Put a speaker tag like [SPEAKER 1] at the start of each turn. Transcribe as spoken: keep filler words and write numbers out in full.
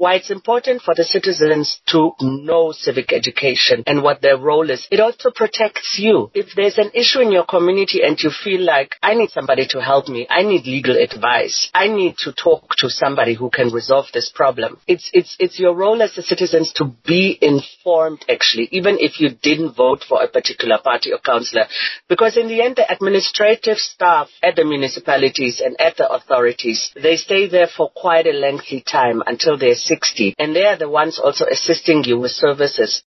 [SPEAKER 1] why it's important for the citizens to know civic education and what their role is. It also protects you. If there's an issue in your community and you feel like, I need somebody to help me, I need legal advice, I need to talk to somebody who can resolve this problem. It's, it's, it's your role as the citizens to be informed, actually, even if you didn't vote for a particular party or councillor. Because in the end, the administrative staff at the municipalities and at the authorities, they stay there for quite a lengthy time until they're sixty. And they are the ones also assisting you with services.